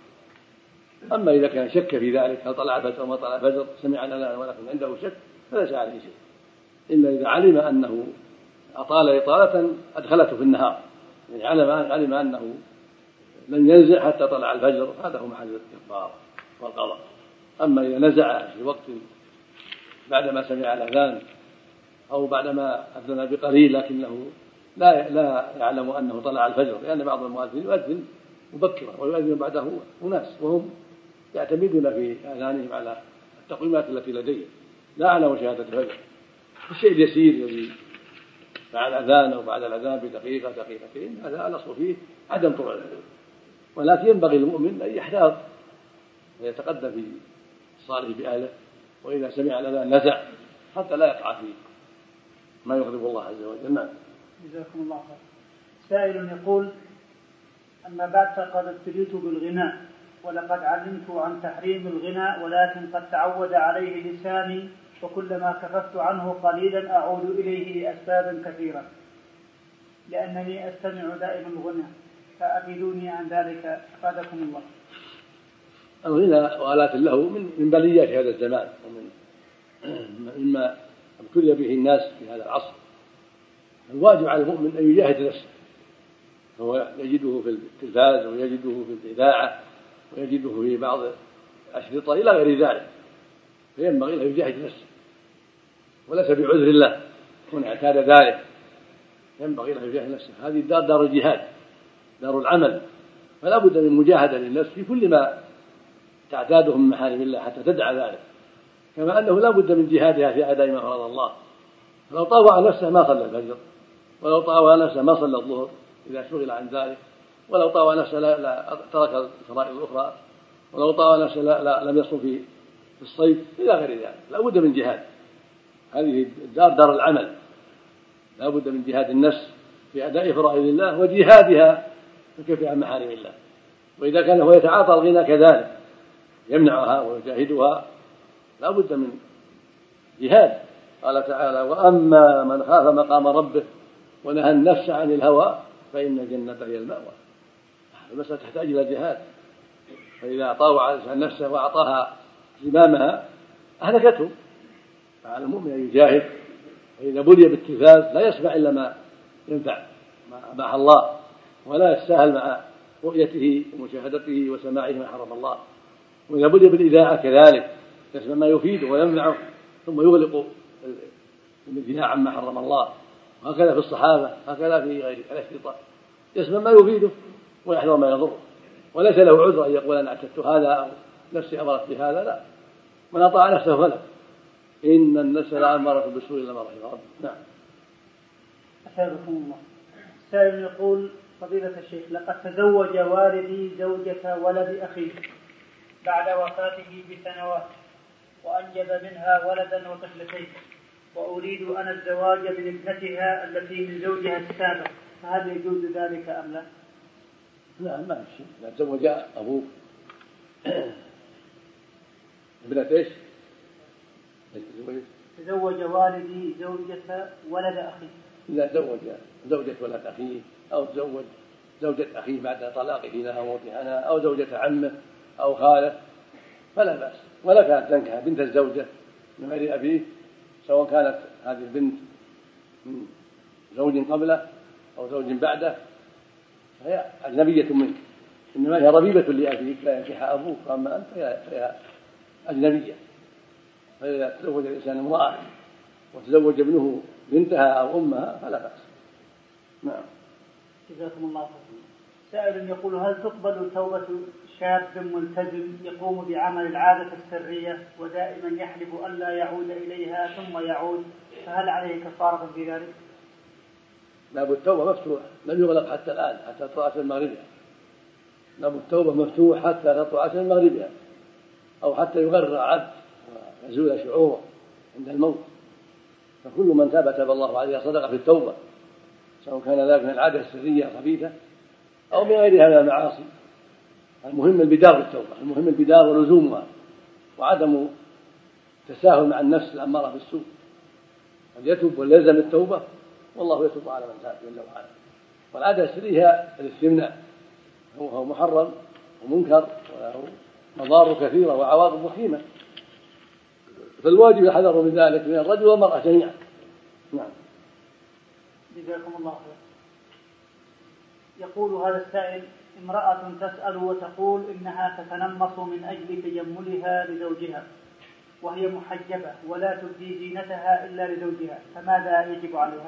Speaker 1: أما إذا كان شك في ذلك هل طلع الفجر أو ما طلع الفجر، سمع الأذان ولكن عنده شك، فليس عليه شيء، إلا إذا علم أنه أطال إطالة أدخلته في النهار، يعني علم علم أنه لن ينزع حتى طلع الفجر، هذا هو محل الكفارة والقضاء. أما إذا نزع في وقت بعدما سمع الأذان أو بعدما أذن بقليل لكنه لا لا يعلم أنه طلع الفجر، لأن بعض المؤذنين يؤذن مبكرا ويؤذن بعده أناس وهم يعتمدون في آذانهم على التقويمات التي لديهم لا على مشاهدة الفجر. الشيء اليسير الذي مع الأذان أو بعد الأذان بدقيقة دقيقتين هذا الأصل فيه عدم طلوع الفجر، ولكن ينبغي للمؤمن أن يحتاط ويتقدم في الصالح بأهله، وإذا سمع الأذان نزع حتى لا يقع فيه ما يغضب الله عز وجل. نعم.
Speaker 2: جزاكم الله خير. سائل يقول: أما بعد فقد ابتليت بالغناء، ولقد علمت عن تحريم الغناء، ولكن قد تعود عليه لساني، وكلما كففت عنه قليلا أعود إليه لأسباب كثيرة، لأنني أستمع دائما الغنى، فأفيدوني عن ذلك أفادكم الله.
Speaker 1: الغنى وآلات اللهو من بليات هذا الزمان ومن مما ابتلي به الناس في هذا العصر. الواجب على المؤمن أن يجاهد نفسه، فهو يجده في التلفاز ويجده في الإذاعة ويجده في بعض الأشرطة إلى غير ذلك، فينبغي أن يجاهد نفسه وليس بعذر الله يكون اعتاد ذلك، ينبغي أن يجاهد نفسه. هذه الدار دار الجهاد، دار العمل، فلا بد من مجاهدة للنفس في كل ما تعتاده من محارم الله حتى تدع ذلك، كما أنه لا بد من جهادها في أداء ما فرض الله. فلو طاوع نفسه ما صلى الفجر، ولو طاوع نفسه ما صلى الظهر إذا شغل عن ذلك، ولو طاوع نفسه لا, لا ترك الفرائض الأخرى، ولو طاوع نفسه لا, لا لم يصم في الصيف إلى غير ذلك. لا بد من جهاد. هذه الدار دار العمل، لا بد من جهاد النفس في أداء فرائض الله وجهادها في الكف عن محارم الله. وإذا كان هو يتعاطى الغنى كذلك يمنعها ويجاهدها، لا بد من جهاد. قال تعالى: وأما من خاف مقام ربه ونهى النفس عن الهوى فإن الجنة هي المأوى. المسألة تحتاج إلى جهاد، فإذا طاوع نفسه وأعطاها زمامها أهلكته. فعلى المؤمن أن يجاهد، فإذا بلي بالتلفاز لا يسمع إلا ما ينفع ما أباح الله، ولا يستاهل مع رؤيته ومشاهدته وسماعه ما حرم الله. وإذا بلي بالإذاعة كذلك يسمع ما يفيده ويمنعه ثم يغلق الانتهاء عما حرم الله. وهكذا في الصحابة، هكذا في غير الأشرطة، يسمع ما يفيده ويحذر ما يضره، وليس له عذر أن يقول أنا اعتدت هذا أو نفسي أمرت بهذا. لا، من أطاع نفسه فلك، إن النفس لأمارة بالسوء إلا ما رحم ربه. نعم.
Speaker 2: أحبكم الله. سائل يقول: فضيلة الشيخ، لقد تزوج والدي زوجة ولد أخيه بعد وفاته بسنوات، وأنجب منها ولدا وطفلتين، وأريد أنا الزواج من ابنتها التي من زوجها السابق، فهل يجوز ذلك أم لا؟
Speaker 1: لا، ما في شيء. لا تزوج أبوك ابنة إيش؟
Speaker 2: تزوج والدي زوجة ولد أخيه.
Speaker 1: إذا تزوج زوجة ولد أخيه أو تزوج زوجة أخيه بعد طلاقه لها ووضعها، أو زوجة عمه أو خاله، فلا بأس. ولك أن تنكح بنت الزوجة من غير أبيه، سواء كانت هذه البنت من زوج قبله أو زوج بعده، فهي أجنبية منك، إنما هي ربيبة لأبيك لا ينكحها أبوك، وأما أنت فهي أجنبية. فإذا تزوج الإنسان امرأة وتزوج ابنه بنتها أو أمها فلا بأس. نعم.
Speaker 2: جزاكم الله خيرا. سائل يقول: هل تقبل توبة شاب ملتزم يقوم بعمل العادة السرية ودائما يحلف ألا يعود إليها ثم يعود، فهل عليه كفارة في ذلك؟
Speaker 1: باب التوبة مفتوح، لم يغلق حتى الآن، حتى تطلع عشر المغربية. باب التوبة مفتوح حتى تطلع عشر المغربية، أو حتى يغرى عبد ويزول شعوره عند الموت. فكل من تاب تاب الله عليه صدق في التوبة، سواء كان ذلك من العادة السرية الخبيثة أو من غيرها من المعاصي. المهم البدار بالتوبة، المهم البدار ولزومها، وعدم تساهل مع النفس الأمارة بالسوء. أن يتوب وليلزم التوبة، والله يتوب على من تاب جل وعلا. والعادة السرية هي الاستمناء، هو محرم ومنكر وله مضار كثيرة وعواقب وخيمة، فالواجب الحذر من ذلك من الرجل والمرأة جميعا. نعم.
Speaker 2: جزاكم الله خير. يقول هذا السائل: امرأة تسأل وتقول إنها تتنمص من أجل تجملها لزوجها، وهي محجبة ولا تبدي زينتها إلا لزوجها، فماذا يجب عليها؟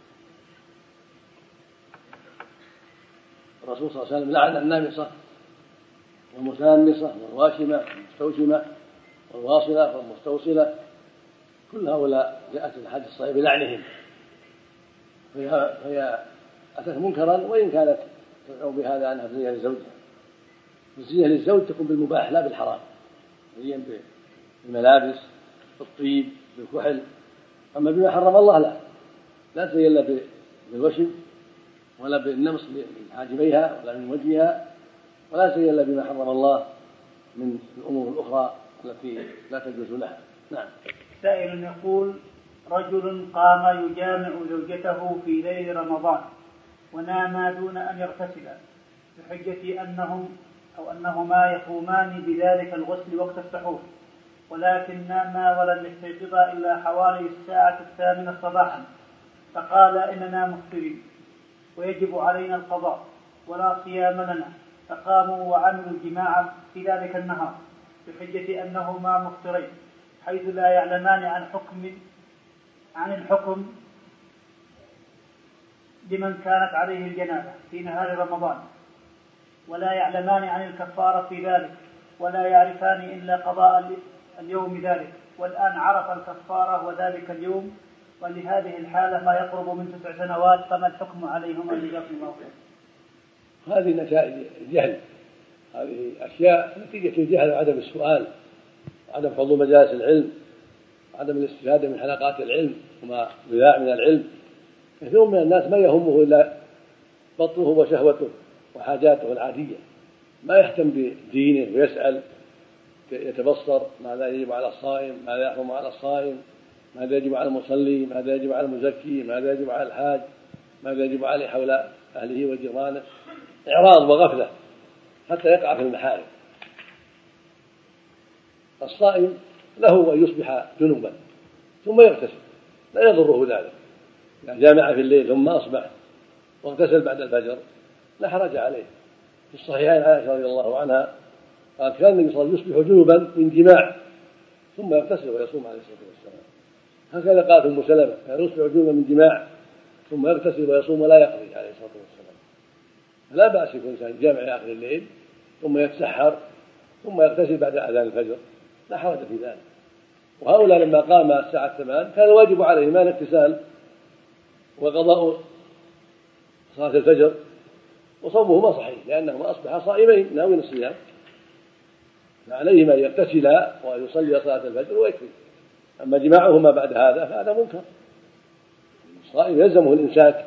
Speaker 1: الرسول صلى الله عليه وسلم لعن النامصة والمتنمصة والواشمة والمستوشمة والواصلة والمستوصلة، كل هؤلاء جاءت الحديث الصحيح بلعنهم، فهي, فهي أتت منكرا وإن كانت تدعو بهذا أنها تزين لزوجها. الزينة للزوج تكون بالمباح لا بالحرام، تزين بالملابس بالطيب بالكحل. أما بما حرم الله لا لا تزين لا بالوشم ولا بالنمص من حاجبيها ولا من وجهها، ولا تزين الا بما حرم الله من الامور الاخرى التي لا تجوز لها. نعم.
Speaker 2: سائل يقول: رجل قام يجامع زوجته في ليل رمضان وناما دون ان يغتسلا بحجة انهم او انهما يقومان بذلك الغسل وقت السحور، ولكن ناما ولم يستيقظا الا حوالي الساعة الثامنة صباحا، فقال اننا مفطرين ويجب علينا القضاء ولا صيام لنا، فقاموا وعملوا الجماع في ذلك النهار بحجة أنهما مفطرين، حيث لا يعلمان عن حكم عن الحكم لمن كانت عليه الجنابة في نهار رمضان، ولا يعلمان عن الكفارة في ذلك، ولا يعرفان إلا قضاء اليوم ذلك، والآن عرف الكفارة وذلك اليوم، ولهذه الحالة ما يقرب من تسع سنوات، فما الحكم عليهما جزاكم الله خير؟
Speaker 1: هذه نتائج الجهل، هذه أشياء نتيجة الجهل وعدم السؤال وعدم حضور مجالس العلم وعدم الاستفادة من حلقات العلم وما بذاع من العلم. كثير من الناس ما يهمه إلا بطنه وشهوته وحاجاته العادية، ما يهتم بدينه ويسأل يتبصر ماذا يجب على الصائم، ماذا يحرم على الصائم، ماذا يجب على المصلي، ماذا يجب على المزكي، ماذا يجب على الحاج، ماذا يجب عليه حول أهله وجيرانه. إعراض وغفلة حتى يقع في المحارم. الصائم له أن يصبح جنوبا ثم يغتسل، لا يضره ذلك. يعني جامع في الليل ثم أصبح واغتسل بعد الفجر لا حرج عليه. في الصحيحين عائشة رضي الله عنها قال: كان النبي صلى الله عليه وسلم يصبح جنوبا من جماع ثم يغتسل ويصوم عليه الصلاة والسلام. هكذا قالت أم سلمة: كان يصبح جنوبا من جماع ثم يغتسل ويصوم ولا يقضي عليه الصلاة والسلام. فلا بأس يكون إنسان جامع آخر الليل ثم يتسحر ثم يغتسل بعد أذان الفجر، لا حرج في ذلك. وهؤلاء لما قام الساعة الثمان كان واجب عليهما الاغتسال وقضاء صلاة الفجر، وصومهما صحيح لأنهما أصبحا صائمين ناوين الصيام، فعليهما أن يغتسلا وأن يصلي صلاة الفجر ويكفي. أما جماعهما بعد هذا فهذا منكر. الصائم يلزمه الإمساك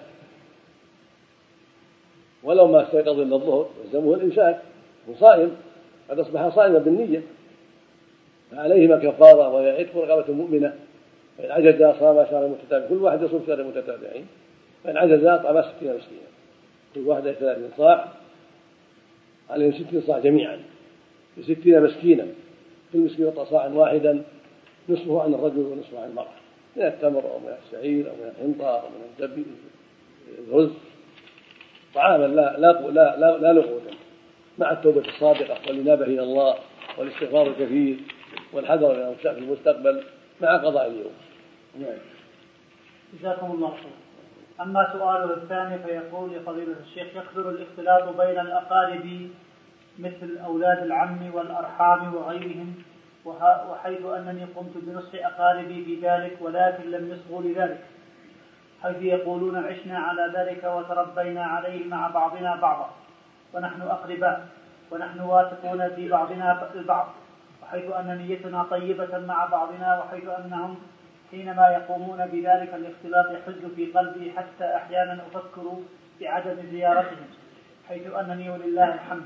Speaker 1: ولو ما استيقظ إلا الظهر، يلزمه الإمساك، وصائم قد أصبح صائما بالنية، فعليهما كفارة وهي عتق رقبة مؤمنة. فإن عجزا صام شهرا متتابعين، كل واحد يصوم شهرا متتابعين، فإن عجزا طعم ستين مسكينا، كل واحد ثلاثين صاع، عليهم ستين صاع جميعا بستين مسكينا، كل مسكين يعطى صاعا واحدا نصفه عن الرجل ونصفه عن المرأة، من التمر أو من الشعير أو من الحنطة أو من الزبيب الرز، طعاما لا لا لا لا, لا لغوة، مع التوبة الصادقة والإنابة إلى الله والاستغفار الكثير والحذر من الأوساخ في المستقبل مع قضاء اليوم.
Speaker 2: جزاكم الله خير. أما سؤاله الثاني فيقول لفضيلة الشيخ: يكثر الاختلاط بين الأقارب مثل أولاد العم والأرحام وغيرهم، وحيث أنني قمت بنصح أقاربي في ذلك ولكن لم يصغوا لذلك، حيث يقولون عشنا على ذلك وتربينا عليه مع بعضنا بعضا ونحن أقرباء ونحن واثقون في بعضنا البعض، وحيث أن نيتنا طيبة مع بعضنا، وحيث أنهم حينما يقومون بذلك الاختلاط يحز في قلبي حتى أحيانا أفكر بعدم زيارتهم، حيث أنني ولله الحمد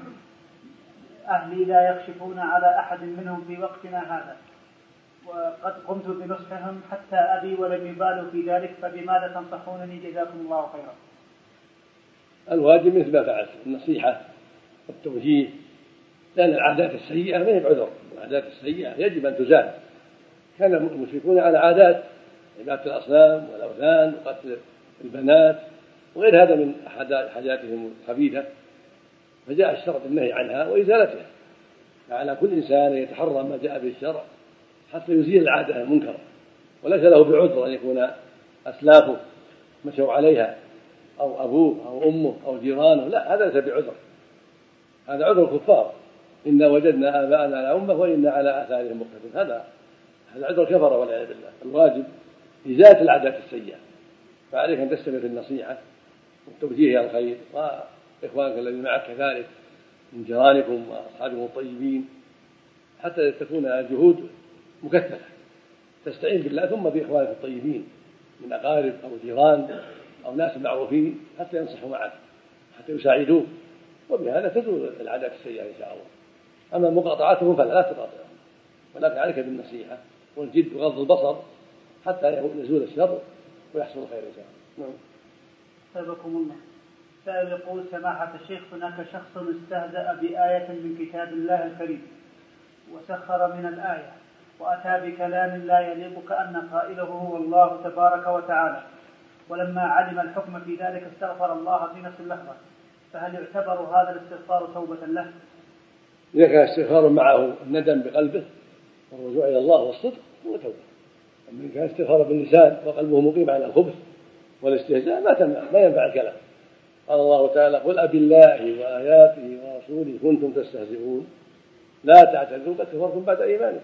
Speaker 2: أهلي لا يكشفون على أحد منهم في وقتنا هذا، وقد قمت بنصحهم حتى أبي ولم يبالوا في ذلك، فبماذا تنصحونني جزاكم الله خيرا؟
Speaker 1: الواجب مثل ما فعلت النصيحة والتوجيه، لأن العادات السيئة ما هي بعذر، العادات السيئة يجب أن تزال. كان المشركون على عادات عبادة الأصنام والأوثان وقتل البنات وغير هذا من حاجاتهم الخبيثة، فجاء الشرع بالنهي عنها وإزالتها، فعلى كل إنسان يتحرى ما جاء به الشرع حتى يزيل العادة المنكرة، وليس له بعذر أن يكون أسلافه مشوا عليها أو أبوه أو أمه أو جيرانه، لا، هذا ليس بعذر، هذا عذر الكفار: إنا وجدنا آباءنا على أمة وإنا على آثارهم مقتدون. هذا هذا عذر كفر والعياذ بالله. الواجب إزالة العادات السيئة، فعليك أن تستمر في النصيحة والتوجيه إلى الخير، وإخوانك الذين معك كذلك من جيرانكم وأصحابكم الطيبين، حتى تكون جهود مكثفة تستعين بالله ثم بإخوانك الطيبين من أقارب أو جيران أو ناس معروفين حتى ينصحوا معك حتى يساعدوك، وبهذا تزول العادات السيئة إن شاء الله. أما مقاطعتهم فلا لا تقاطعهم، ولكن عليك بالنصيحة والجد وغض البصر حتى يزول الشر ويحصل الخير إن شاء الله. نعم.
Speaker 2: سبحكم الله. سائل يقول: سماحة الشيخ، هناك شخص استهزأ بآية من كتاب الله الكريم وسخر من الآية وأتى بكلام لا يليق كأن قائله هو الله تبارك وتعالى، ولما علم الحكم في ذلك استغفر الله في نفس اللحظة، فهل يعتبر هذا الاستغفار توبة له؟
Speaker 1: إذا كان استغفار معه الندم بقلبه والرجوع إلى الله والصدق هو توبة. أما إن كان استغفار باللسان وقلبه مقيم على الخبث والاستهزاء ما ما ينفع الكلام. قال الله تعالى: قل أبالله وآياته ورسوله كنتم تستهزئون لا تعتذروا قد كفرتم بعد إيمانكم.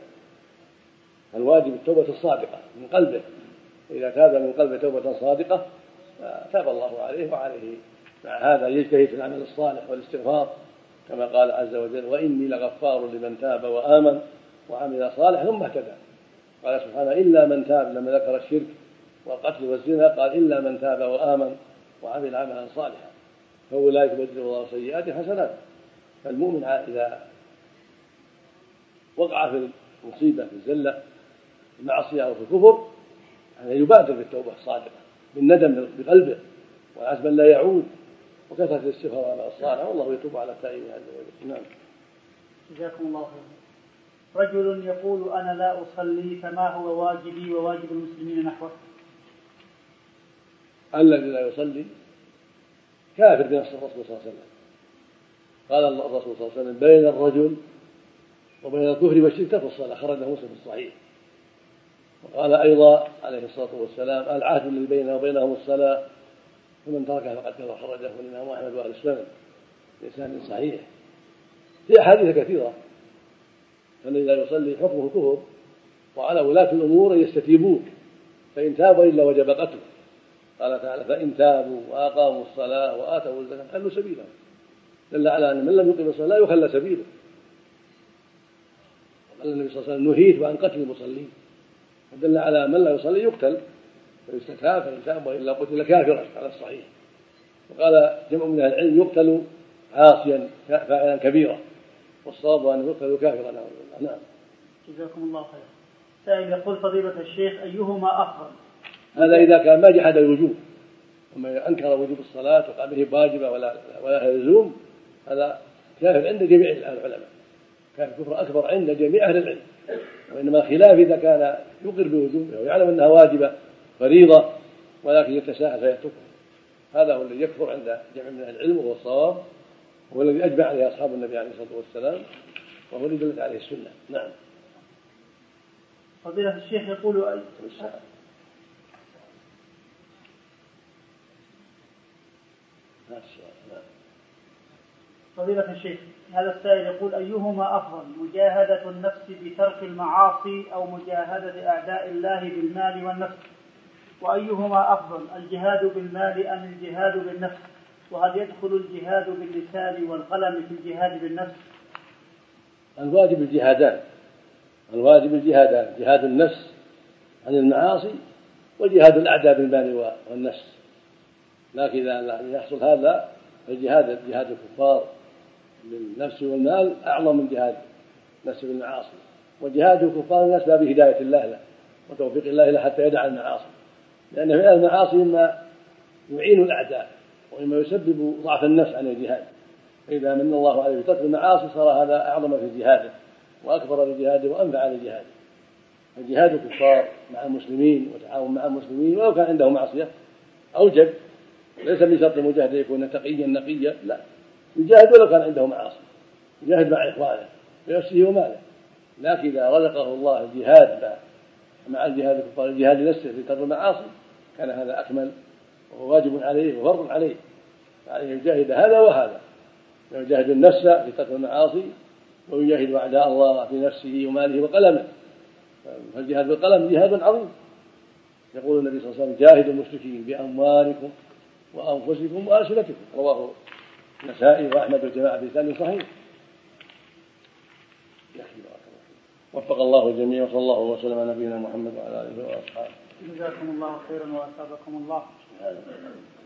Speaker 1: الواجب التوبة الصادقة من قلبه، إذا تاب من قلبه توبة صادقة تاب الله عليه، وعليه مع هذا يجتهد في العمل الصالح والاستغفار كما قال عز وجل: وإني لغفار لمن تاب وآمن وعمل صالحا ثم اهتدى. قال سبحانه: إلا من تاب، لما ذكر الشرك والقتل والزنا قال: إلا من تاب وآمن وعمل عملا صالحا فأولئك يبدل الله سيئات حسنات. فالمؤمن إذا وقع في المصيبة في الزلة في المعصية أو في الكفر يعني يبادر بالتوبة الصادقة بالندم بقلبه والعزم لا يعود وكثرة الاستغفار على الصالح، والله يتوب على التائبين عز وجل. نعم.
Speaker 2: جزاكم الله خيرا. رجل يقول: أنا لا أصلي، فما هو واجبي وواجب المسلمين نحوه؟
Speaker 1: الذي لا يصلي كافر بنص الرسول صلى الله عليه وسلم. قال الرسول صلى الله عليه وسلم: بين الرجل وبين الكفر والشرك ترك الصلاة، خرجه مسلم في الصحيح. وقال أيضا عليه الصلاة والسلام: العهد الذي بيننا وبينهم الصلاة فمن تركها فقد كفر، خرجه الإمام أحمد وأهل السنن بإسناد صحيح. في أحاديث كثيرة فالذي لا يصلي حكمه كفر، وعلى ولاة الأمور أن يستتيبوه، فإن تابوا إلا وجب قتله. قال تعالى: فإن تابوا وأقاموا الصلاة وآتوا الزكاة خلوا سبيلهم. دل على أن من لم يقم الصلاة لا يخلى سبيله. قال النبي صلى الله عليه وسلم: نهيت عن قتل المصلين، فدل على من لا يصلي يقتل فيستتاب، فإن تاب وإلا قتل كافرا على الصحيح. وقال جمع من أهل العلم: يقتل عاصيا فاعلا كبيرا، والصواب أن يقتل كافرا. نعم.
Speaker 2: جزاكم الله خيرا. سائل يقول: فضيلة الشيخ، أيهما أفضل؟
Speaker 1: هذا إذا كان ما جحد الوجوب، وما أنكر وجوب الصلاة وقال به واجبة ولا ولا لزوم، هذا كافر عند جميع العلماء، كافر كفر أكبر عند جميع أهل العلم. وإنما خلاف إذا كان يقر بوجوبها ويعلم أنها واجبة فريضة ولكن يتساهل فيتركها، هذا هو الذي يكفر عند جميع من أهل العلم، وهو الصواب، وهو الذي أجمع عليه أصحاب النبي عليه الصلاة والسلام، وهو الذي دلت عليه السنة. نعم.
Speaker 2: فضيلة الشيخ يقول: فضيلة الشيخ، هذا السائل يقول: أيهما أفضل، مجاهدة النفس بترك المعاصي أو مجاهدة أعداء الله بالمال والنفس؟ وأيهما أفضل، الجهاد بالمال أم الجهاد بالنفس؟ وهل يدخل الجهاد باللسان والقلم في الجهاد بالنفس؟
Speaker 1: الواجب الجهادان، الواجب الجهادان، جهاد النفس عن المعاصي وجهاد الأعداء بالمال والنفس. لكن إذا يحصل هذا فالجهاد جهاد الكفار بالنفس والمال أعظم من جهاد نفس بالمعاصي، وجهاد الكفار من أسباب هداية الله له وتوفيق الله له حتى يدع المعاصي، لأن في المعاصي مما يعين الأعداء ومما يسبب ضعف النفس عن الجهاد، فإذا من الله عليه بترك المعاصي صار هذا أعظم في جهاده وأكبر في جهاده وأنفع لجهاده. فجهاد الكفار مع المسلمين وتعاون مع المسلمين ولو كان عنده معصية أوجب، ليس من شرط المجاهد يكون تقيا نقيا، لا، يجاهد ولو كان عنده معاصي، يجاهد مع إخوانه بنفسه وماله. لكن إذا رزقه الله الجهاد مع الجهاد الكفار الجهاد نفسه في ترك المعاصي كان هذا أكمل وهو واجب عليه وفرض عليه، عليه يجاهد هذا وهذا، يجاهد النفس في ترك المعاصي ويجاهد أعداء الله في نفسه وماله وقلمه. فالجهاد بالقلم جهاد عظيم، يقول النبي صلى الله عليه وسلم: جاهدوا المشركين بأموالكم وأنفسكم وألسنتكم، رواه النسائي وأحمد والجماعة بإسناد صحيح. وفق الله الجميع، وصلى الله وسلم على نبينا محمد وعلى آله وأصحابه.
Speaker 2: جزاكم الله خيرا وأثابكم الله.